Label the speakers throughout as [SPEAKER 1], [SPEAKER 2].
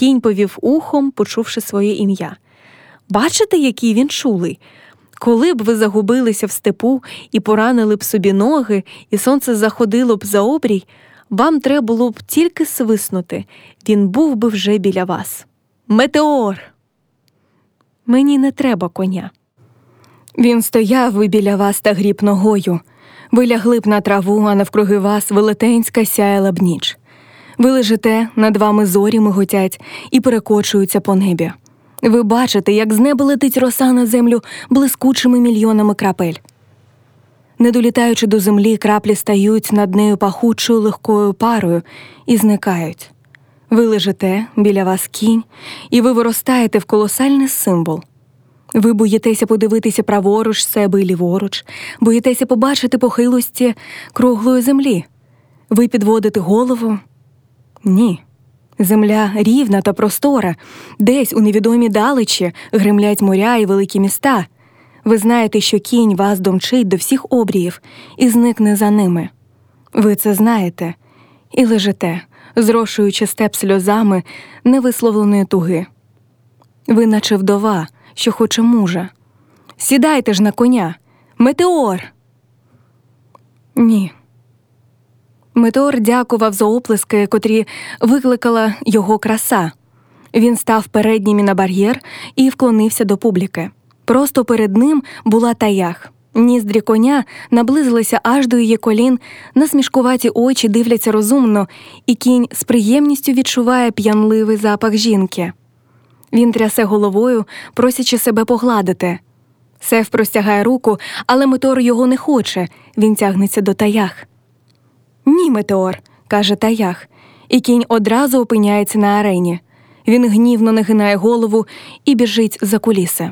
[SPEAKER 1] Кінь повів ухом, почувши своє ім'я. Бачите, який він чулий? Коли б ви загубилися в степу і поранили б собі ноги, і сонце заходило б за обрій, вам треба було б тільки свиснути, він був би вже біля вас. Метеор! Мені не треба коня. Він стояв би біля вас та гріб ногою. Ви лягли б на траву, а навкруги вас велетенська сяяла б ніч. Ви лежите, над вами зорі миготять і перекочуються по небі. Ви бачите, як з неба летить роса на землю блискучими мільйонами крапель. Не долітаючи до землі, краплі стають над нею пахучою легкою парою і зникають. Ви лежите, біля вас кінь, і ви виростаєте в колосальний символ. Ви боїтеся подивитися праворуч себе і ліворуч, боїтеся побачити похилості круглої землі. Ви підводите голову? Ні. Земля рівна та простора. Десь у невідомій далечі гремлять моря і великі міста. Ви знаєте, що кінь вас домчить до всіх обріїв і зникне за ними. Ви це знаєте і лежите, зрошуючи степ сльозами невисловленої туги. Ви наче вдова, що хоче мужа. Сідайте ж на коня! Метеор! Ні. Метеор дякував за оплески, котрі викликала його краса. Він став переднім на бар'єр і вклонився до публіки. Просто перед ним була Таях. Ніздрі коня наблизилися аж до її колін, насмішкуваті очі дивляться розумно, і кінь з приємністю відчуває п'янливий запах жінки. Він трясе головою, просячи себе погладити. Сеф простягає руку, але Метеор його не хоче, він тягнеться до Таях. «Ні, Метеор», – каже Таях, і кінь одразу опиняється на арені. Він гнівно нагинає голову і біжить за куліси.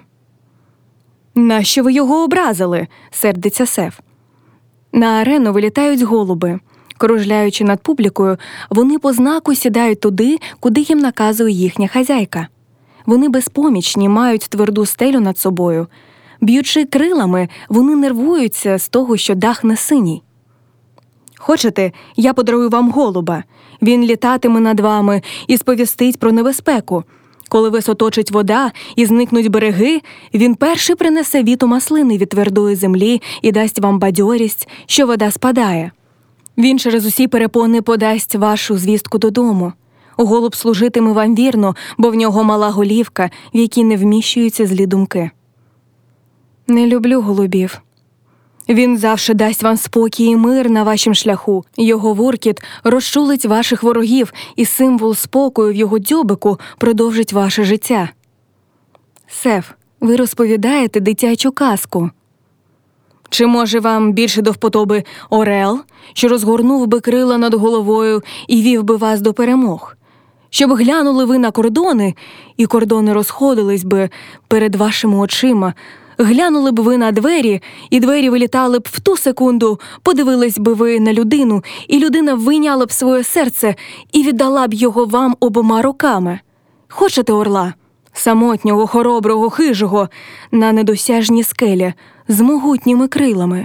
[SPEAKER 1] «Нащо ви його образили?» – сердиться Сеф. На арену вилітають голуби. Кружляючи над публікою, вони по знаку сідають туди, куди їм наказує їхня хазяйка. Вони безпомічні, мають тверду стелю над собою. Б'ючи крилами, вони нервуються з того, що дах не синій. «Хочете, я подарую вам голуба? Він літатиме над вами і сповістить про небезпеку. Коли вас оточить вода і зникнуть береги, він перший принесе віту маслини від твердої землі і дасть вам бадьорість, що вода спадає. Він через усі перепони подасть вашу звістку додому. Голуб служитиме вам вірно, бо в нього мала голівка, в якій не вміщуються злі думки». «Не люблю голубів». «Він завжди дасть вам спокій і мир на вашім шляху. Його гуркіт розчулить ваших ворогів, і символ спокою в його дзьобику продовжить ваше життя». «Сеф, ви розповідаєте дитячу казку». «Чи, може, вам більше до вподоби орел, що розгорнув би крила над головою і вів би вас до перемог? Щоб глянули ви на кордони, і кордони розходились би перед вашими очима, глянули б ви на двері, і двері вилітали б в ту секунду, подивились би ви на людину, і людина вийняла б своє серце і віддала б його вам обома руками. Хочете орла? Самотнього, хороброго, хижого, на недосяжній скелі, з могутніми крилами».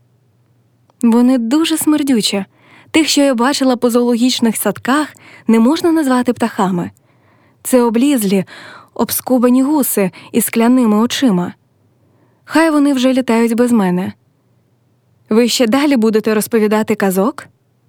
[SPEAKER 1] «Вони дуже смердючі. Тих, що я бачила по зоологічних садках, не можна назвати птахами. Це облізлі, обскубані гуси із скляними очима. Хай вони вже літають без мене. Ви ще далі будете розповідати казок?»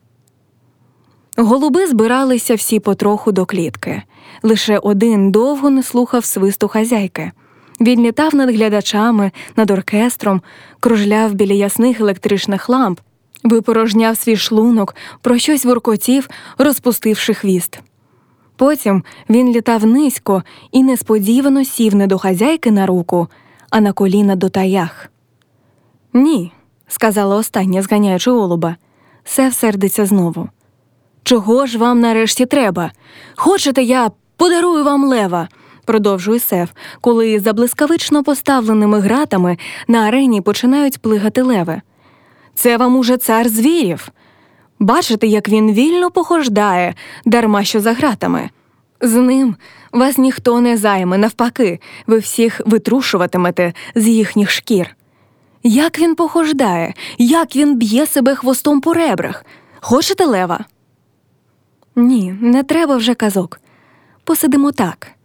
[SPEAKER 1] Голуби збиралися всі потроху до клітки. Лише один довго не слухав свисту хазяйки. Він літав над глядачами, над оркестром, кружляв біля ясних електричних ламп, випорожняв свій шлунок, про щось воркотів, розпустивши хвіст. Потім він літав низько і несподівано сів не до хазяйки на руку, а на коліна до Таях. «Ні», – сказала остання, зганяючи голуба. Сеф сердиться знову. «Чого ж вам нарешті треба? Хочете, я подарую вам лева?» – продовжує Сеф, коли за блискавично поставленими гратами на арені починають плигати леви. «Це вам уже цар звірів. Бачите, як він вільно похождає, дарма що за гратами. З ним вас ніхто не займе, навпаки, ви всіх витрушуватимете з їхніх шкір. Як він похождає, як він б'є себе хвостом по ребрах. Хочете лева?» «Ні, не треба вже казок. посидимо так.